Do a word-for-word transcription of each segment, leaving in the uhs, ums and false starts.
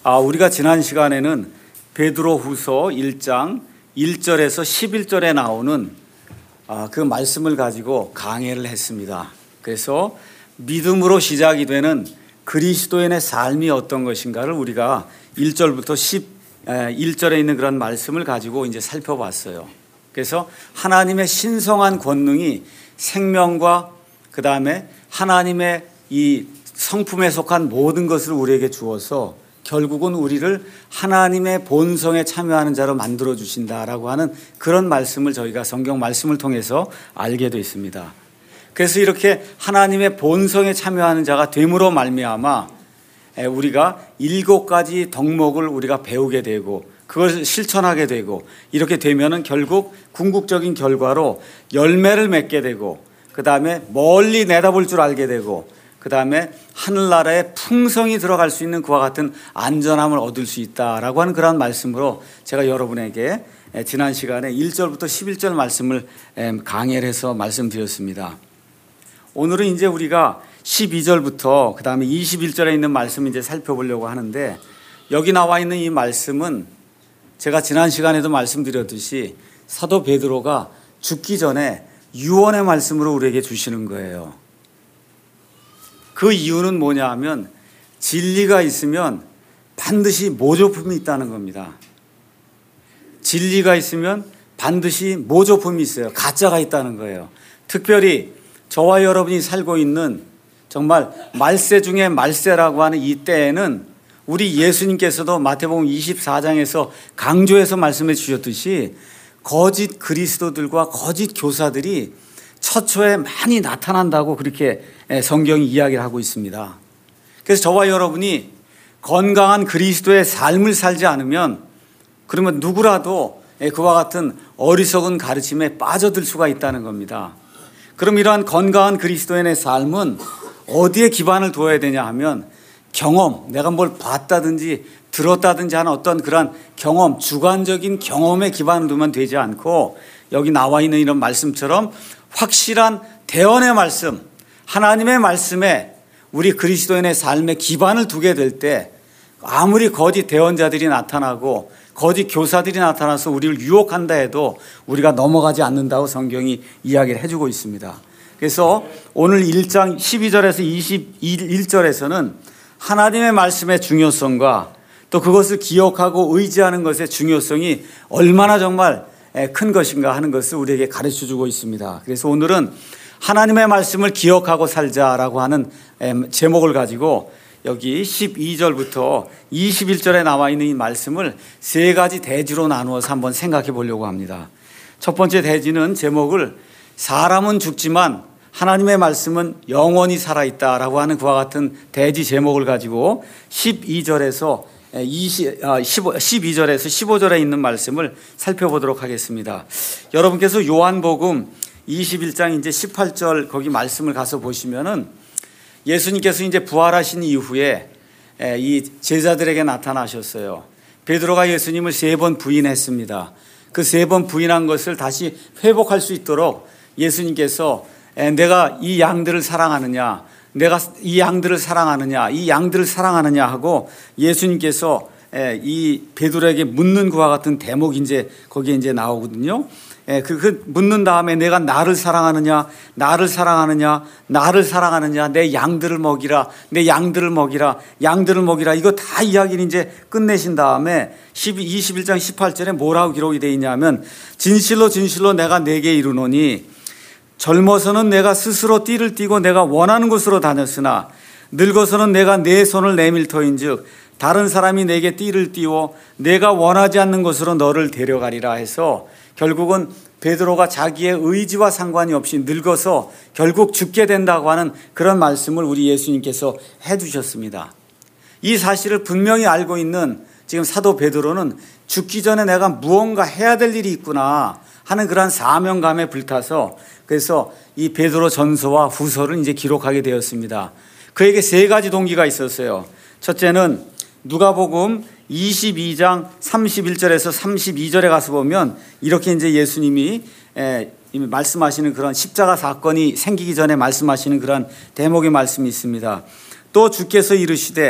아, 우리가 지난 시간에는 베드로후서 일 장 일 절에서 십일 절에 나오는 아, 그 말씀을 가지고 강해를 했습니다. 그래서 믿음으로 시작이 되는 그리스도인의 삶이 어떤 것인가를 우리가 일 절부터 십일 절에 있는 그런 말씀을 가지고 이제 살펴봤어요. 그래서 하나님의 신성한 권능이 생명과 그 다음에 하나님의 이 성품에 속한 모든 것을 우리에게 주어서 결국은 우리를 하나님의 본성에 참여하는 자로 만들어 주신다라고 하는 그런 말씀을 저희가 성경 말씀을 통해서 알게 됐습니다. 그래서 이렇게 하나님의 본성에 참여하는 자가 됨으로 말미암아 우리가 일곱 가지 덕목을 우리가 배우게 되고 그것을 실천하게 되고 이렇게 되면은 결국 궁극적인 결과로 열매를 맺게 되고 그 다음에 멀리 내다볼 줄 알게 되고 그 다음에 하늘나라에 풍성이 들어갈 수 있는 그와 같은 안전함을 얻을 수 있다라고 하는 그런 말씀으로 제가 여러분에게 지난 시간에 일 절부터 십일 절 말씀을 강해를 해서 말씀드렸습니다. 오늘은 이제 우리가 십이 절부터 그 다음에 이십일 절에 있는 말씀을 이제 살펴보려고 하는데 여기 나와 있는 이 말씀은 제가 지난 시간에도 말씀드렸듯이 사도 베드로가 죽기 전에 유언의 말씀으로 우리에게 주시는 거예요. 그 이유는 뭐냐 하면 진리가 있으면 반드시 모조품이 있다는 겁니다. 진리가 있으면 반드시 모조품이 있어요. 가짜가 있다는 거예요. 특별히 저와 여러분이 살고 있는 정말 말세 중에 말세라고 하는 이 때에는 우리 예수님께서도 마태복음 이십사 장에서 강조해서 말씀해 주셨듯이 거짓 그리스도들과 거짓 교사들이 처처에 많이 나타난다고 그렇게 성경이 이야기를 하고 있습니다. 그래서 저와 여러분이 건강한 그리스도의 삶을 살지 않으면 그러면 누구라도 그와 같은 어리석은 가르침에 빠져들 수가 있다는 겁니다. 그럼 이러한 건강한 그리스도인의 삶은 어디에 기반을 둬야 되냐 하면 경험, 내가 뭘 봤다든지 들었다든지 하는 어떤 그런 경험, 주관적인 경험에 기반을 두면 되지 않고 여기 나와 있는 이런 말씀처럼 확실한 대언의 말씀, 하나님의 말씀에 우리 그리스도인의 삶에 기반을 두게 될 때 아무리 거짓 대언자들이 나타나고 거짓 교사들이 나타나서 우리를 유혹한다 해도 우리가 넘어가지 않는다고 성경이 이야기를 해주고 있습니다. 그래서 오늘 일 장 십이 절에서 이십일 절에서는 하나님의 말씀의 중요성과 또 그것을 기억하고 의지하는 것의 중요성이 얼마나 정말 큰 것인가 하는 것을 우리에게 가르쳐주고 있습니다. 그래서 오늘은 하나님의 말씀을 기억하고 살자라고 하는 제목을 가지고 여기 십이 절부터 이십일 절에 나와 있는 이 말씀을 세 가지 대지로 나누어서 한번 생각해 보려고 합니다. 첫 번째 대지는 제목을 사람은 죽지만 하나님의 말씀은 영원히 살아있다라고 하는 그와 같은 대지 제목을 가지고 십이 절에서 십이 절에서 십오 절에 있는 말씀을 살펴보도록 하겠습니다. 여러분께서 요한복음 이십일 장 이제 십팔 절 거기 말씀을 가서 보시면은 예수님께서 이제 부활하신 이후에 이 제자들에게 나타나셨어요. 베드로가 예수님을 세 번 부인했습니다. 그 세 번 부인한 것을 다시 회복할 수 있도록 예수님께서 내가 이 양들을 사랑하느냐, 내가 이 양들을 사랑하느냐, 이 양들을 사랑하느냐 하고 예수님께서 이 베드로에게 묻는 그와 같은 대목이 이제 거기에 이제 나오거든요. 그, 그 묻는 다음에 내가 나를 사랑하느냐, 나를 사랑하느냐, 나를 사랑하느냐, 내 양들을 먹이라, 내 양들을 먹이라, 양들을 먹이라. 이거 다 이야기를 이제 끝내신 다음에 이십일 장 십팔 절에 뭐라고 기록이 되어 있냐면 진실로 진실로 내가 네게 이르노니 젊어서는 내가 스스로 띠를 띠고 내가 원하는 곳으로 다녔으나 늙어서는 내가 내 손을 내밀 터인즉 다른 사람이 내게 띠를 띠워 내가 원하지 않는 곳으로 너를 데려가리라 해서 결국은 베드로가 자기의 의지와 상관이 없이 늙어서 결국 죽게 된다고 하는 그런 말씀을 우리 예수님께서 해주셨습니다. 이 사실을 분명히 알고 있는 지금 사도 베드로는 죽기 전에 내가 무언가 해야 될 일이 있구나 하는 그런 사명감에 불타서 그래서 이 베드로 전서와 후서를 이제 기록하게 되었습니다. 그에게 세 가지 동기가 있었어요. 첫째는 누가복음 이십이 장 삼십일 절에서 삼십이 절에 가서 보면 이렇게 이제 예수님이 말씀하시는 그런 십자가 사건이 생기기 전에 말씀하시는 그런 대목의 말씀이 있습니다. 또 주께서 이르시되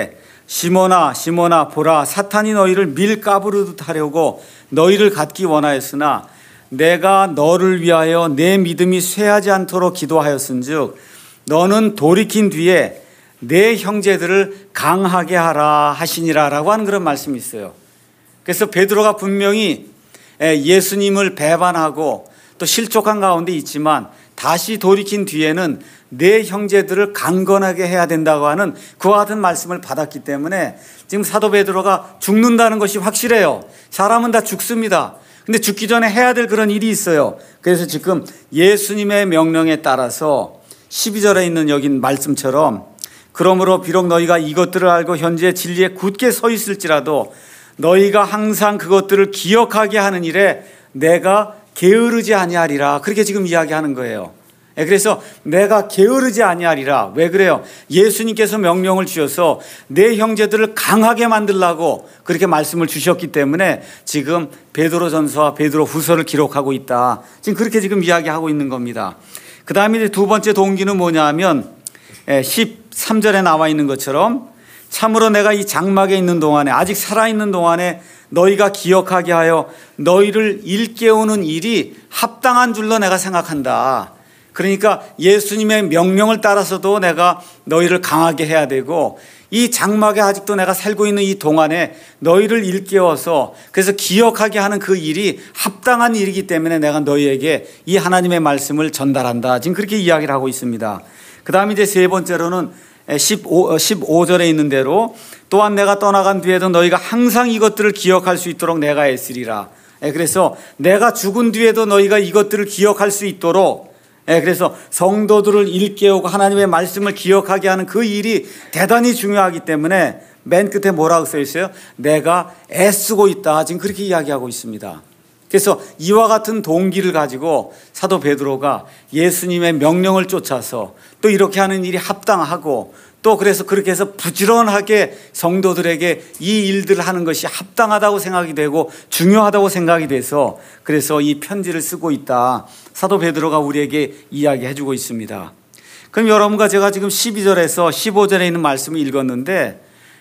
시몬아 시몬아 보라 사탄이 너희를 밀가부르듯 하려고 너희를 갖기 원하였으나 내가 너를 위하여 내 믿음이 쇠하지 않도록 기도하였은즉 너는 돌이킨 뒤에 내 형제들을 강하게 하라 하시니라 라고 하는 그런 말씀이 있어요. 그래서 베드로가 분명히 예수님을 배반하고 또 실족한 가운데 있지만 다시 돌이킨 뒤에는 내 형제들을 강건하게 해야 된다고 하는 그와 같은 말씀을 받았기 때문에 지금 사도 베드로가 죽는다는 것이 확실해요. 사람은 다 죽습니다. 근데 죽기 전에 해야 될 그런 일이 있어요. 그래서 지금 예수님의 명령에 따라서 십이 절에 있는 여기 말씀처럼 그러므로 비록 너희가 이것들을 알고 현재 진리에 굳게 서 있을지라도 너희가 항상 그것들을 기억하게 하는 일에 내가 게으르지 아니하리라. 그렇게 지금 이야기하는 거예요. 그래서 내가 게으르지 아니하리라. 왜 그래요? 예수님께서 명령을 주셔서 내 형제들을 강하게 만들라고 그렇게 말씀을 주셨기 때문에 지금 베드로전서와 베드로후서를 기록하고 있다. 지금 그렇게 지금 이야기하고 있는 겁니다. 그 다음에 두 번째 동기는 뭐냐 하면 십삼 절에 나와 있는 것처럼 참으로 내가 이 장막에 있는 동안에 아직 살아있는 동안에 너희가 기억하게 하여 너희를 일깨우는 일이 합당한 줄로 내가 생각한다. 그러니까 예수님의 명령을 따라서도 내가 너희를 강하게 해야 되고 이 장막에 아직도 내가 살고 있는 이 동안에 너희를 일깨워서 그래서 기억하게 하는 그 일이 합당한 일이기 때문에 내가 너희에게 이 하나님의 말씀을 전달한다. 지금 그렇게 이야기를 하고 있습니다. 그 다음에 이제 세 번째로는 십오, 십오 절에 있는 대로 또한 내가 떠나간 뒤에도 너희가 항상 이것들을 기억할 수 있도록 내가 애쓰리라. 그래서 내가 죽은 뒤에도 너희가 이것들을 기억할 수 있도록 그래서 성도들을 일깨우고 하나님의 말씀을 기억하게 하는 그 일이 대단히 중요하기 때문에 맨 끝에 뭐라고 써 있어요? 내가 애쓰고 있다. 지금 그렇게 이야기하고 있습니다. 그래서 이와 같은 동기를 가지고 사도 베드로가 예수님의 명령을 쫓아서 또 이렇게 하는 일이 합당하고 또 그래서 그렇게 해서 부지런하게 성도들에게 이 일들을 하는 것이 합당하다고 생각이 되고 중요하다고 생각이 돼서 그래서 이 편지를 쓰고 있다. 사도 베드로가 우리에게 이야기해 주고 있습니다. 그럼 여러분과 제가 지금 십이 절에서 십오 절에 있는 말씀을 읽었는데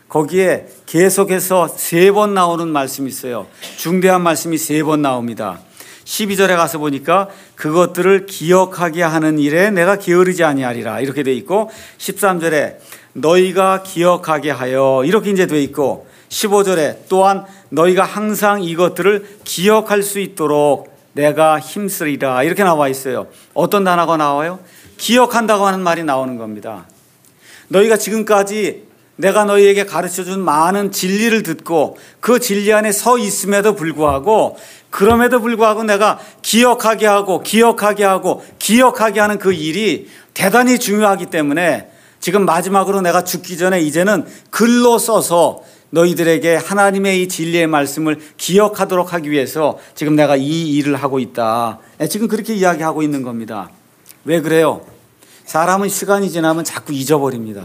거기에 계속해서 세 번 나오는 말씀이 있어요. 중대한 말씀이 세 번 나옵니다. 십이 절에 가서 보니까 그것들을 기억하게 하는 일에 내가 게으르지 아니하리라 이렇게 돼 있고 십삼 절에 너희가 기억하게 하여 이렇게 이제 돼 있고 십오 절에 또한 너희가 항상 이것들을 기억할 수 있도록 내가 힘쓰리라 이렇게 나와 있어요. 어떤 단어가 나와요? 기억한다고 하는 말이 나오는 겁니다. 너희가 지금까지 내가 너희에게 가르쳐준 많은 진리를 듣고 그 진리 안에 서 있음에도 불구하고 그럼에도 불구하고 내가 기억하게 하고 기억하게 하고 기억하게 하는 그 일이 대단히 중요하기 때문에 지금 마지막으로 내가 죽기 전에 이제는 글로 써서 너희들에게 하나님의 이 진리의 말씀을 기억하도록 하기 위해서 지금 내가 이 일을 하고 있다. 지금 그렇게 이야기하고 있는 겁니다. 왜 그래요? 사람은 시간이 지나면 자꾸 잊어버립니다.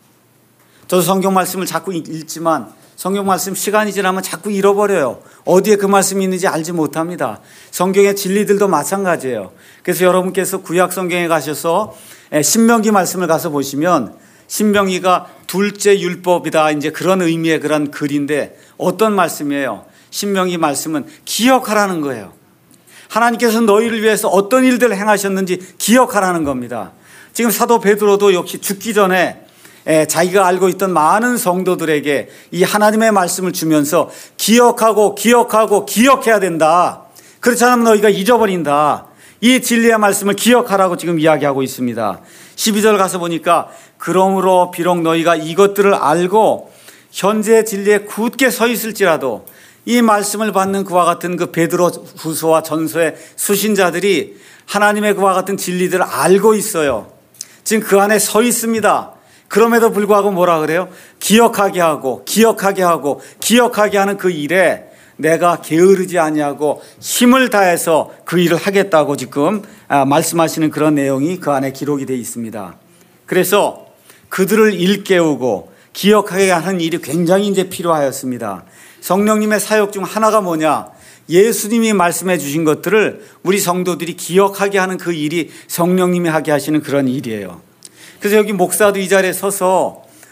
저도 성경 말씀을 자꾸 읽지만 성경 말씀 시간이 지나면 자꾸 잃어버려요. 어디에 그 말씀이 있는지 알지 못합니다. 성경의 진리들도 마찬가지예요. 그래서 여러분께서 구약 성경에 가셔서 신명기 말씀을 가서 보시면 신명기가 둘째 율법이다 이제 그런 의미의 그런 글인데 어떤 말씀이에요? 신명기 말씀은 기억하라는 거예요. 하나님께서 너희를 위해서 어떤 일들을 행하셨는지 기억하라는 겁니다. 지금 사도 베드로도 역시 죽기 전에 자기가 알고 있던 많은 성도들에게 이 하나님의 말씀을 주면서 기억하고 기억하고 기억해야 된다. 그렇지 않으면 너희가 잊어버린다. 이 진리의 말씀을 기억하라고 지금 이야기하고 있습니다. 십이 절 가서 보니까 그러므로 비록 너희가 이것들을 알고 현재 진리에 굳게 서 있을지라도 이 말씀을 받는 그와 같은 그 베드로 후서와 전서의 수신자들이 하나님의 그와 같은 진리들을 알고 있어요. 지금 그 안에 서 있습니다. 그럼에도 불구하고 뭐라 그래요? 기억하게 하고 기억하게 하고 기억하게 하는 그 일에 내가 게으르지 아니하고 힘을 다해서 그 일을 하겠다고 지금 말씀하시는 그런 내용이 그 안에 기록이 되어 있습니다. 그래서 그들을 일깨우고 기억하게 하는 일이 굉장히 이제 필요하였습니다. 성령님의 사역 중 하나가 뭐냐? 예수님이 말씀해 주신 것들을 우리 성도들이 기억하게 하는 그 일이 성령님이 하게 하시는 그런 일이에요. 그래서 여기 목사도 이 자리에 서서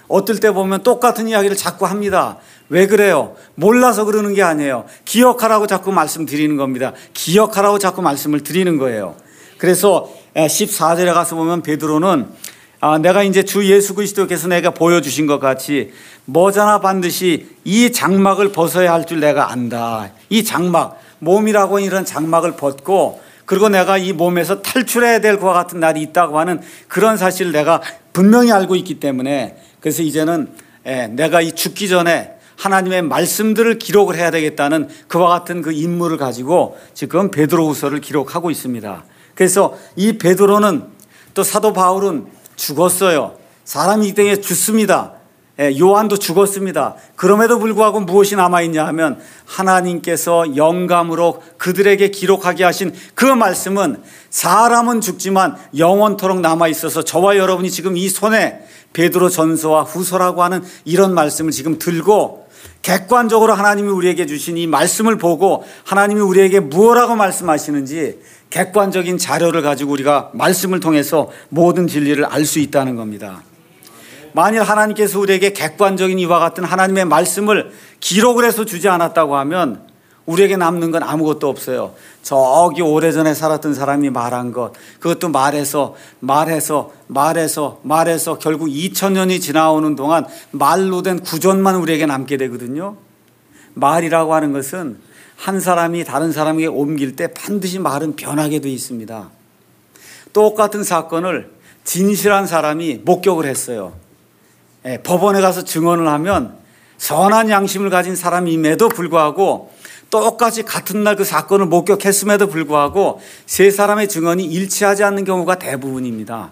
어떨 때 보면 똑같은 이야기를 자꾸 합니다. 왜 그래요? 몰라서 그러는 게 아니에요. 기억하라고 자꾸 말씀드리는 겁니다. 기억하라고 자꾸 말씀을 드리는 거예요. 그래서 십사 절에 가서 보면 베드로는 아, 내가 이제 주 예수 그리스도께서 내가 보여주신 것 같이 머지않아 반드시 이 장막을 벗어야 할 줄 내가 안다. 이 장막, 몸이라고 하는 이런 장막을 벗고 그리고 내가 이 몸에서 탈출해야 될 것과 같은 날이 있다고 하는 그런 사실을 내가 분명히 알고 있기 때문에 그래서 이제는 내가 이 죽기 전에 하나님의 말씀들을 기록을 해야 되겠다는 그와 같은 그 임무를 가지고 지금 베드로후서를 기록하고 있습니다. 그래서 이 베드로는 또 사도 바울은 죽었어요. 사람이 이 땅에 죽습니다. 요한도 죽었습니다. 그럼에도 불구하고 무엇이 남아있냐 하면 하나님께서 영감으로 그들에게 기록하게 하신 그 말씀은 사람은 죽지만 영원토록 남아있어서 저와 여러분이 지금 이 손에 베드로 전서와 후서라고 하는 이런 말씀을 지금 들고 객관적으로 하나님이 우리에게 주신 이 말씀을 보고 하나님이 우리에게 무엇라고 말씀하시는지 객관적인 자료를 가지고 우리가 말씀을 통해서 모든 진리를 알 수 있다는 겁니다. 만일 하나님께서 우리에게 객관적인 이와 같은 하나님의 말씀을 기록을 해서 주지 않았다고 하면 우리에게 남는 건 아무것도 없어요. 저기 오래전에 살았던 사람이 말한 것, 그것도 말해서 말해서 말해서 말해서 결국 이천 년이 지나오는 동안 말로 된 구전만 우리에게 남게 되거든요. 말이라고 하는 것은 한 사람이 다른 사람에게 옮길 때 반드시 말은 변하게 돼 있습니다. 똑같은 사건을 진실한 사람이 목격을 했어요. 예, 법원에 가서 증언을 하면 선한 양심을 가진 사람임에도 불구하고 똑같이 같은 날 그 사건을 목격했음에도 불구하고 세 사람의 증언이 일치하지 않는 경우가 대부분입니다.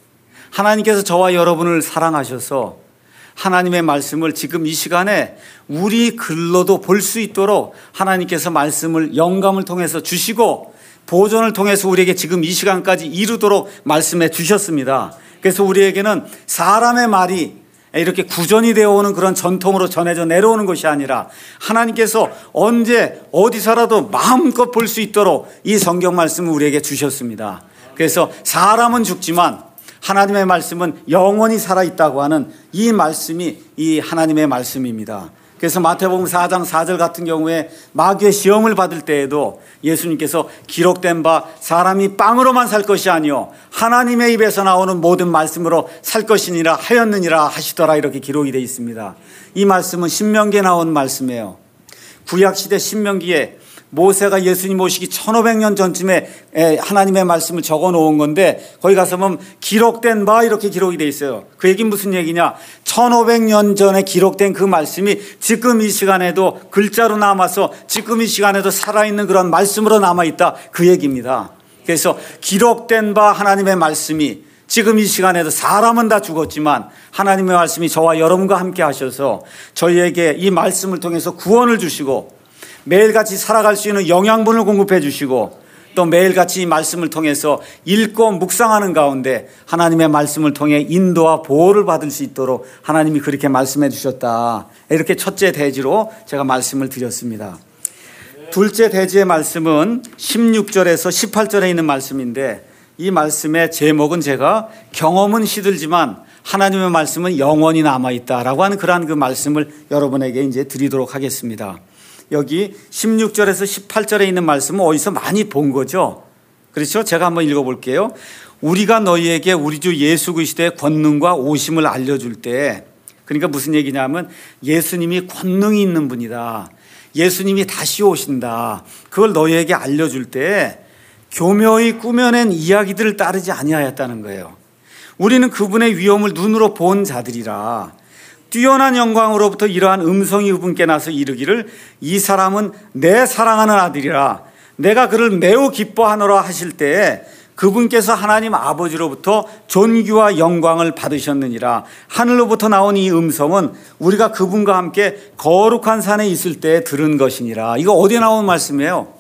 하나님께서 저와 여러분을 사랑하셔서 하나님의 말씀을 지금 이 시간에 우리 글로도 볼 수 있도록 하나님께서 말씀을 영감을 통해서 주시고 보존을 통해서 우리에게 지금 이 시간까지 이루도록 말씀해 주셨습니다. 그래서 우리에게는 사람의 말이 이렇게 구전이 되어 오는 그런 전통으로 전해져 내려오는 것이 아니라 하나님께서 언제 어디서라도 마음껏 볼 수 있도록 이 성경 말씀을 우리에게 주셨습니다. 그래서 사람은 죽지만 하나님의 말씀은 영원히 살아있다고 하는 이 말씀이 이 하나님의 말씀입니다. 그래서 마태복음 사 장 사 절 같은 경우에 마귀의 시험을 받을 때에도 예수님께서 기록된 바 사람이 빵으로만 살 것이 아니요 하나님의 입에서 나오는 모든 말씀으로 살 것이니라 하였느니라 하시더라 이렇게 기록이 되어 있습니다. 이 말씀은 신명기에 나온 말씀이에요. 구약시대 신명기에 모세가 예수님 오시기 천오백 년 전쯤에 하나님의 말씀을 적어 놓은 건데 거기 가서 보면 기록된 바 이렇게 기록이 되어 있어요. 그 얘기는 무슨 얘기냐? 천오백 년 전에 기록된 그 말씀이 지금 이 시간에도 글자로 남아서 지금 이 시간에도 살아있는 그런 말씀으로 남아있다 그 얘기입니다. 그래서 기록된 바 하나님의 말씀이 지금 이 시간에도 사람은 다 죽었지만 하나님의 말씀이 저와 여러분과 함께 하셔서 저희에게 이 말씀을 통해서 구원을 주시고 매일같이 살아갈 수 있는 영양분을 공급해 주시고 또 매일같이 이 말씀을 통해서 읽고 묵상하는 가운데 하나님의 말씀을 통해 인도와 보호를 받을 수 있도록 하나님이 그렇게 말씀해 주셨다. 이렇게 첫째 대지로 제가 말씀을 드렸습니다. 둘째 대지의 말씀은 십육 절에서 십팔 절에 있는 말씀인데 이 말씀의 제목은 제가 경험은 시들지만 하나님의 말씀은 영원히 남아있다라고 하는 그러한 그 말씀을 여러분에게 이제 드리도록 하겠습니다. 여기 십육 절에서 십팔 절에 있는 말씀은 어디서 많이 본 거죠. 그렇죠? 제가 한번 읽어볼게요. 우리가 너희에게 우리 주 예수 그리스도의 권능과 오심을 알려줄 때, 그러니까 무슨 얘기냐면 예수님이 권능이 있는 분이다. 예수님이 다시 오신다. 그걸 너희에게 알려줄 때 교묘히 꾸며낸 이야기들을 따르지 아니하였다는 거예요. 우리는 그분의 위엄을 눈으로 본 자들이라. 뛰어난 영광으로부터 이러한 음성이 그분께 나서 이르기를 이 사람은 내 사랑하는 아들이라 내가 그를 매우 기뻐하노라 하실 때에 그분께서 하나님 아버지로부터 존귀와 영광을 받으셨느니라. 하늘로부터 나온 이 음성은 우리가 그분과 함께 거룩한 산에 있을 때 들은 것이니라. 이거 어디에 나온 말씀이에요?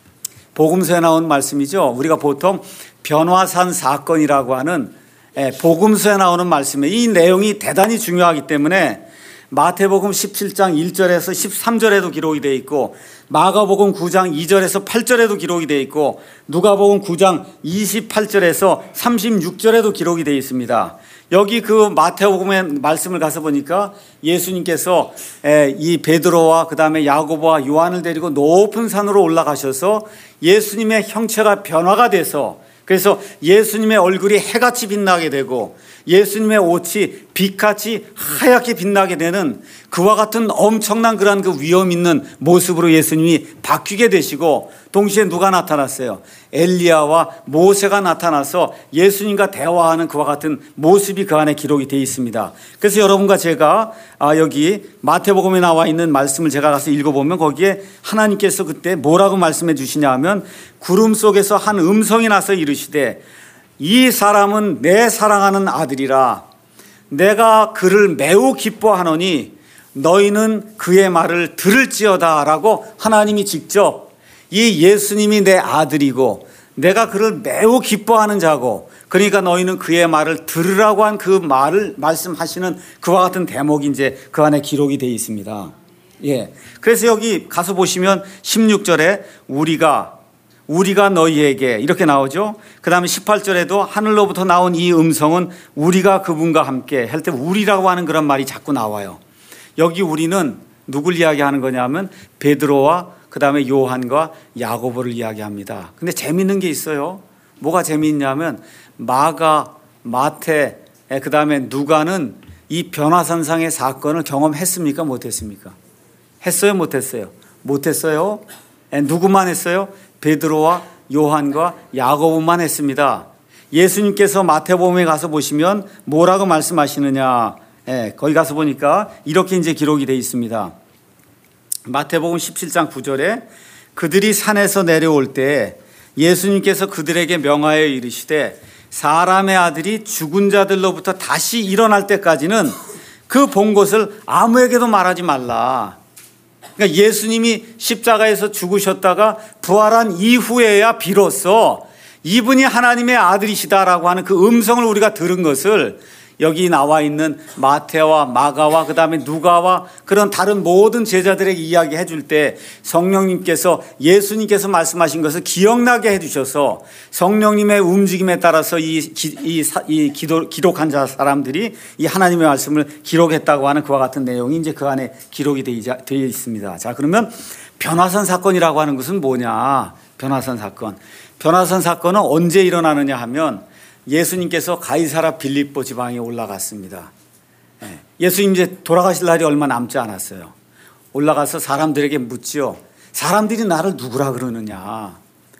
복음서에 나온 말씀이죠. 우리가 보통 변화산 사건이라고 하는 복음서에 나오는 말씀이에요. 이 내용이 대단히 중요하기 때문에 마태복음 십칠 장 일 절에서 십삼 절에도 기록이 되어 있고 마가복음 구 장 이 절에서 팔 절에도 기록이 되어 있고 누가복음 구 장 이십팔 절에서 삼십육 절에도 기록이 되어 있습니다. 여기 그 마태복음의 말씀을 가서 보니까 예수님께서 이 베드로와 그 다음에 야고보와 요한을 데리고 높은 산으로 올라가셔서 예수님의 형체가 변화가 돼서, 그래서 예수님의 얼굴이 해같이 빛나게 되고 예수님의 옷이 빛같이 하얗게 빛나게 되는 그와 같은 엄청난 그러한 그 위험 있는 모습으로 예수님이 바뀌게 되시고, 동시에 누가 나타났어요? 엘리야와 모세가 나타나서 예수님과 대화하는 그와 같은 모습이 그 안에 기록이 되어 있습니다. 그래서 여러분과 제가 여기 마태복음에 나와 있는 말씀을 제가 가서 읽어보면 거기에 하나님께서 그때 뭐라고 말씀해 주시냐 하면, 구름 속에서 한 음성이 나서 이르시되 이 사람은 내 사랑하는 아들이라, 내가 그를 매우 기뻐하노니 너희는 그의 말을 들을지어다 라고 하나님이 직접, 이 예수님이 내 아들이고 내가 그를 매우 기뻐하는 자고, 그러니까 너희는 그의 말을 들으라고 한 그 말을 말씀하시는 그와 같은 대목이 이제 그 안에 기록이 되어 있습니다. 예. 그래서 여기 가서 보시면 십육 절에 우리가 우리가 너희에게 이렇게 나오죠. 그 다음에 십팔 절에도 하늘로부터 나온 이 음성은 우리가 그분과 함께 할 때 우리라고 하는 그런 말이 자꾸 나와요. 여기 우리는 누굴 이야기하는 거냐면 베드로와 그 다음에 요한과 야고보를 이야기합니다. 근데 재밌는 게 있어요. 뭐가 재미있냐면 마가, 마태, 그 다음에 누가는 이 변화산상의 사건을 경험했습니까? 못했습니까? 했어요? 못했어요? 못했어요. 누구만 했어요? 베드로와 요한과 야고보만 했습니다. 예수님께서 마태복음에 가서 보시면 뭐라고 말씀하시느냐? 예, 거기 가서 보니까 이렇게 이제 기록이 되어 있습니다. 마태복음 십칠 장 구 절에 그들이 산에서 내려올 때 예수님께서 그들에게 명하여 이르시되 사람의 아들이 죽은 자들로부터 다시 일어날 때까지는 그 본 것을 아무에게도 말하지 말라. 그러니까 예수님이 십자가에서 죽으셨다가 부활한 이후에야 비로소 이분이 하나님의 아들이시다라고 하는 그 음성을 우리가 들은 것을 여기 나와 있는 마태와 마가와 그 다음에 누가와 그런 다른 모든 제자들에게 이야기해 줄 때 성령님께서, 예수님께서 말씀하신 것을 기억나게 해 주셔서 성령님의 움직임에 따라서 이, 이, 이 기도, 기록한 자 사람들이 이 하나님의 말씀을 기록했다고 하는 그와 같은 내용이 이제 그 안에 기록이 되어 있습니다. 자, 그러면 변화산 사건이라고 하는 것은 뭐냐? 변화산 사건. 변화산 사건은 언제 일어나느냐 하면 예수님께서 가이사라 빌립보 지방에 올라갔습니다. 예수님 이제 돌아가실 날이 얼마 남지 않았어요. 올라가서 사람들에게 묻지요. 사람들이 나를 누구라 그러느냐?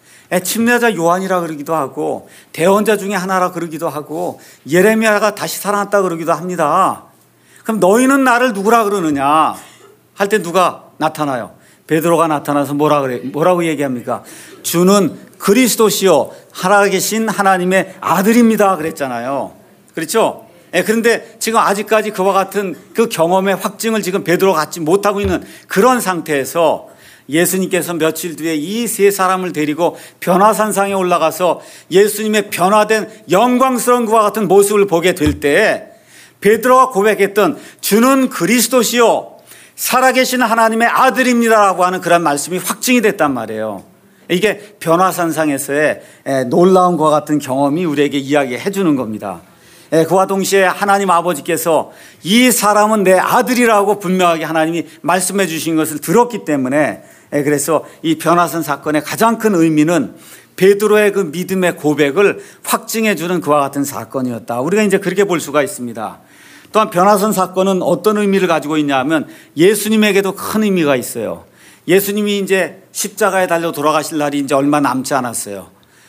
침례자 요한이라 그러기도 하고 대언자 중에 하나라 그러기도 하고 예레미야가 다시 살아났다 그러기도 합니다. 그럼 너희는 나를 누구라 그러느냐? 할 때 누가 나타나요? 베드로가 나타나서 뭐라 그래? 뭐라고 얘기합니까? 주는 그리스도시요 살아계신 하나님의 아들입니다 그랬잖아요. 그렇죠? 예, 그런데 지금 아직까지 그와 같은 그 경험의 확증을 지금 베드로가 갖지 못하고 있는 그런 상태에서 예수님께서 며칠 뒤에 이 세 사람을 데리고 변화산상에 올라가서 예수님의 변화된 영광스러운 그와 같은 모습을 보게 될 때 베드로가 고백했던 주는 그리스도시요 살아계신 하나님의 아들입니다라고 하는 그런 말씀이 확증이 됐단 말이에요. 이게 변화산상에서의 놀라운 것과 같은 경험이 우리에게 이야기해 주는 겁니다. 그와 동시에 하나님 아버지께서 이 사람은 내 아들이라고 분명하게 하나님이 말씀해 주신 것을 들었기 때문에, 그래서 이 변화산 사건의 가장 큰 의미는 베드로의 그 믿음의 고백을 확증해 주는 그와 같은 사건이었다. 우리가 이제 그렇게 볼 수가 있습니다. 또한 변화산 사건은 어떤 의미를 가지고 있냐 하면 예수님에게도 큰 의미가 있어요. 예수님이 이제 십자가에 달려 돌아가실 날이 이제 얼마 남지 않았어요.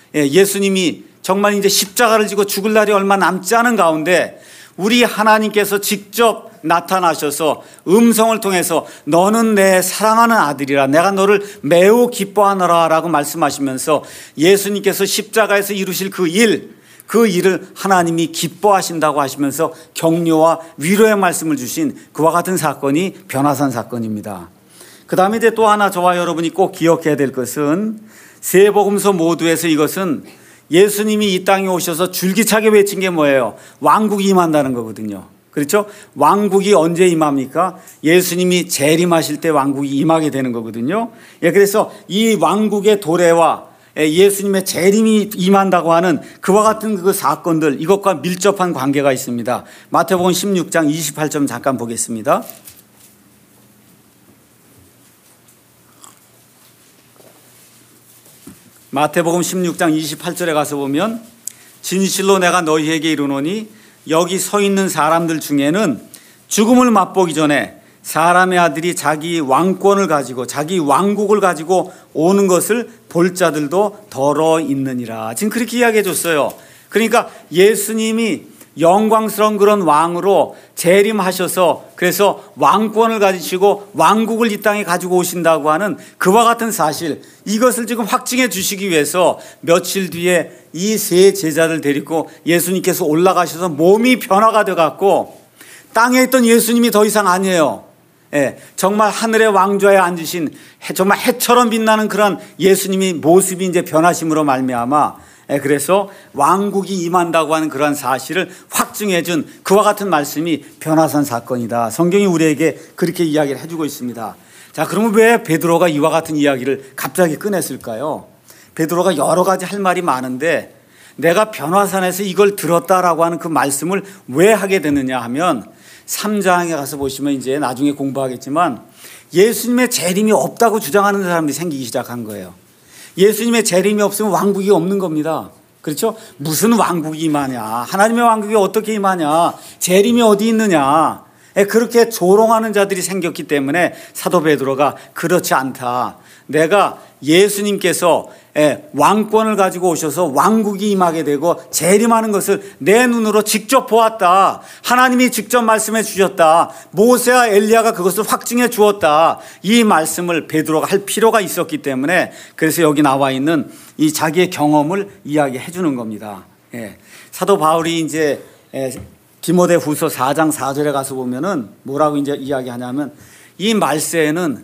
예수님이 정말 이제 십자가를 지고 죽을 날이 얼마 남지 않은 가운데 우리 하나님께서 직접 나타나셔서 음성을 통해서 너는 내 사랑하는 아들이라 내가 너를 매우 기뻐하노라 라고 말씀하시면서 예수님께서 십자가에서 이루실 그 일, 그 일을 하나님이 기뻐하신다고 하시면서 격려와 위로의 말씀을 주신 그와 같은 사건이 변화산 사건입니다. 그 다음에 이제 또 하나 저와 여러분이 꼭 기억해야 될 것은 세 복음서 모두에서 이것은 예수님이 이 땅에 오셔서 줄기차게 외친 게 뭐예요? 왕국이 임한다는 거거든요. 그렇죠? 왕국이 언제 임합니까? 예수님이 재림하실 때 왕국이 임하게 되는 거거든요. 예, 그래서 이 왕국의 도래와 예수님의 재림이 임한다고 하는 그와 같은 그 사건들, 이것과 밀접한 관계가 있습니다. 마태복음 십육 장 이십팔 절 잠깐 보겠습니다. 마태복음 십육 장 이십팔 절에 가서 보면 진실로 내가 너희에게 이르노니 여기 서 있는 사람들 중에는 죽음을 맛보기 전에 사람의 아들이 자기 왕권을 가지고 자기 왕국을 가지고 오는 것을 볼 자들도 더러 있느니라. 지금 그렇게 이야기해 줬어요. 그러니까 예수님이 영광스러운 그런 왕으로 재림하셔서 그래서 왕권을 가지시고 왕국을 이 땅에 가지고 오신다고 하는 그와 같은 사실, 이것을 지금 확증해 주시기 위해서 며칠 뒤에 이 세 제자를 데리고 예수님께서 올라가셔서 몸이 변화가 돼갖고 땅에 있던 예수님이 더 이상 아니에요. 예, 정말 하늘의 왕좌에 앉으신 정말 해처럼 빛나는 그런 예수님이 모습이 이제 변하심으로 말미암아, 예, 그래서 왕국이 임한다고 하는 그런 사실을 확증해준 그와 같은 말씀이 변화산 사건이다. 성경이 우리에게 그렇게 이야기를 해주고 있습니다. 자, 그러면 왜 베드로가 이와 같은 이야기를 갑자기 꺼냈을까요? 베드로가 여러 가지 할 말이 많은데 내가 변화산에서 이걸 들었다라고 하는 그 말씀을 왜 하게 되느냐 하면 삼 장에 가서 보시면 이제 나중에 공부하겠지만 예수님의 재림이 없다고 주장하는 사람들이 생기기 시작한 거예요. 예수님의 재림이 없으면 왕국이 없는 겁니다. 그렇죠? 무슨 왕국이 임하냐? 하나님의 왕국이 어떻게 임하냐? 재림이 어디 있느냐? 그렇게 조롱하는 자들이 생겼기 때문에 사도 베드로가 그렇지 않다. 내가 예수님께서 왕권을 가지고 오셔서 왕국이 임하게 되고 재림하는 것을 내 눈으로 직접 보았다. 하나님이 직접 말씀해 주셨다. 모세와 엘리야가 그것을 확증해 주었다. 이 말씀을 베드로가 할 필요가 있었기 때문에 그래서 여기 나와 있는 이 자기의 경험을 이야기해 주는 겁니다. 예. 사도 바울이 이제 디모데후서 사 장 사 절에 가서 보면은 뭐라고 이제 이야기하냐면 이 말세에는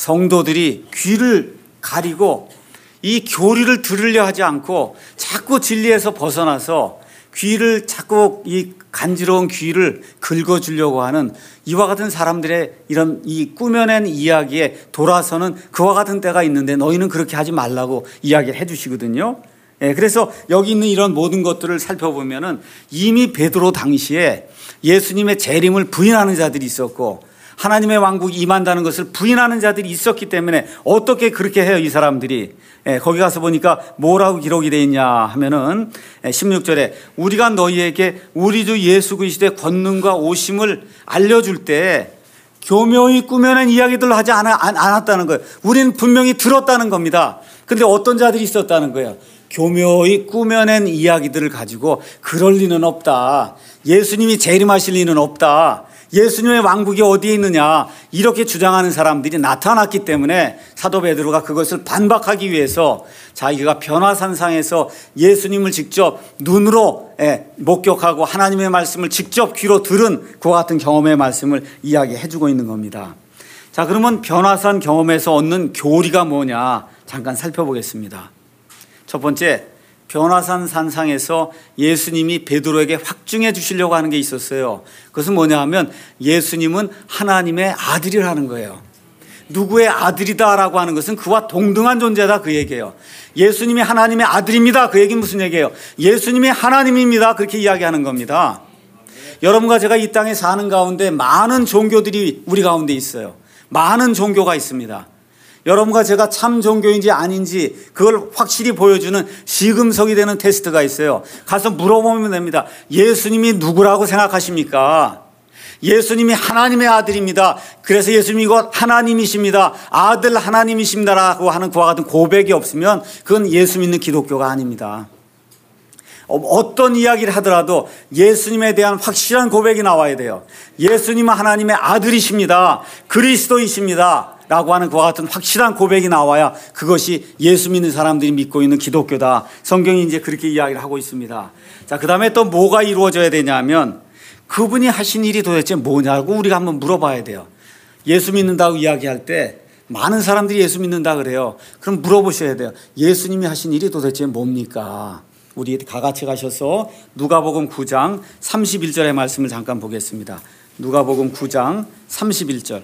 성도들이 귀를 가리고 이 교리를 들으려 하지 않고 자꾸 진리에서 벗어나서 귀를 자꾸 이 간지러운 귀를 긁어주려고 하는 이와 같은 사람들의 이런 이 꾸며낸 이야기에 돌아서는 그와 같은 때가 있는데 너희는 그렇게 하지 말라고 이야기를 해 주시거든요. 예, 그래서 여기 있는 이런 모든 것들을 살펴보면은 이미 베드로 당시에 예수님의 재림을 부인하는 자들이 있었고 하나님의 왕국이 임한다는 것을 부인하는 자들이 있었기 때문에 어떻게 그렇게 해요, 이 사람들이. 예, 거기 가서 보니까 뭐라고 기록이 되어 있냐 하면은 십육 절에 우리가 너희에게 우리 주 예수 그리스도의 권능과 오심을 알려줄 때 교묘히 꾸며낸 이야기들을 하지 않았다는 거예요. 우리는 분명히 들었다는 겁니다. 그런데 어떤 자들이 있었다는 거예요. 교묘히 꾸며낸 이야기들을 가지고 그럴 리는 없다. 예수님이 재림하실 리는 없다. 예수님의 왕국이 어디에 있느냐 이렇게 주장하는 사람들이 나타났기 때문에 사도 베드로가 그것을 반박하기 위해서 자기가 변화산상에서 예수님을 직접 눈으로 목격하고 하나님의 말씀을 직접 귀로 들은 그와 같은 경험의 말씀을 이야기해 주고 있는 겁니다. 자, 그러면 변화산 경험에서 얻는 교리가 뭐냐 잠깐 살펴보겠습니다. 첫 번째, 변화산 산상에서 예수님이 베드로에게 확증해 주시려고 하는 게 있었어요. 그것은 뭐냐 하면 예수님은 하나님의 아들이라는 거예요. 누구의 아들이다라고 하는 것은 그와 동등한 존재다 그 얘기예요. 예수님이 하나님의 아들입니다. 그 얘기는 무슨 얘기예요? 예수님이 하나님입니다. 그렇게 이야기하는 겁니다. 여러분과 제가 이 땅에 사는 가운데 많은 종교들이 우리 가운데 있어요. 많은 종교가 있습니다. 여러분과 제가 참 종교인지 아닌지 그걸 확실히 보여주는 시금석이 되는 테스트가 있어요. 가서 물어보면 됩니다. 예수님이 누구라고 생각하십니까? 예수님이 하나님의 아들입니다. 그래서 예수님이 곧 하나님이십니다. 아들 하나님이십니다라고 하는 그와 같은 고백이 없으면 그건 예수 믿는 기독교가 아닙니다. 어떤 이야기를 하더라도 예수님에 대한 확실한 고백이 나와야 돼요. 예수님은 하나님의 아들이십니다. 그리스도이십니다. 라고 하는 그와 같은 확실한 고백이 나와야 그것이 예수 믿는 사람들이 믿고 있는 기독교다. 성경이 이제 그렇게 이야기를 하고 있습니다. 자, 그 다음에 또 뭐가 이루어져야 되냐면 그분이 하신 일이 도대체 뭐냐고 우리가 한번 물어봐야 돼요. 예수 믿는다고 이야기할 때 많은 사람들이 예수 믿는다 그래요. 그럼 물어보셔야 돼요. 예수님이 하신 일이 도대체 뭡니까? 우리 다 같이 가셔서 누가복음 구 장 삼십일 절의 말씀을 잠깐 보겠습니다. 누가복음 구 장 삼십일 절.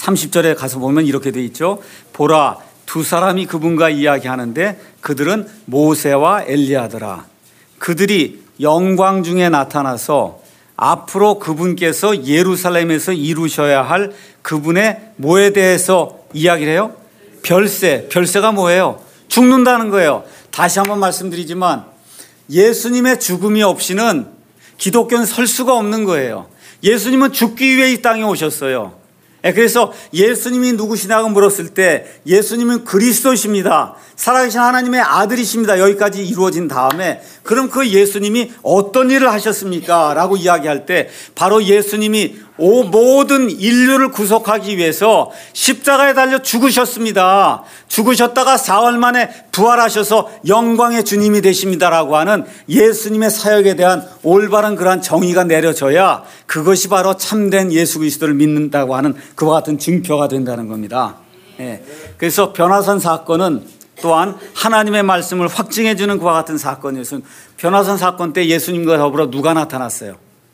삼십 절에 가서 보면 이렇게 돼 있죠. 보라, 두 사람이 그분과 이야기하는데 그들은 모세와 엘리야더라. 그들이 영광 중에 나타나서 앞으로 그분께서 예루살렘에서 이루셔야 할 그분의 뭐에 대해서 이야기를 해요? 별세. 별세가 뭐예요? 죽는다는 거예요. 다시 한번 말씀드리지만 예수님의 죽음이 없이는 기독교는 설 수가 없는 거예요. 예수님은 죽기 위해 이 땅에 오셨어요. 그래서 예수님이 누구시냐고 물었을 때 예수님은 그리스도십니다. 살아계신 하나님의 아들이십니다. 여기까지 이루어진 다음에 그럼 그 예수님이 어떤 일을 하셨습니까? 라고 이야기할 때 바로 예수님이 오 모든 인류를 구속하기 위해서 십자가에 달려 죽으셨습니다. 죽으셨다가 사흘 만에 부활하셔서 영광의 주님이 되십니다라고 하는 예수님의 사역에 대한 올바른 그러한 정의가 내려져야 그것이 바로 참된 예수 그리스도를 믿는다고 하는 그와 같은 증표가 된다는 겁니다. 예. 그래서 변화산 사건은 또한 하나님의 말씀을 확증해 주는 그와 같은 사건이었어요. 변화산 사건 때 예수님과 더불어 누가 나타났어요?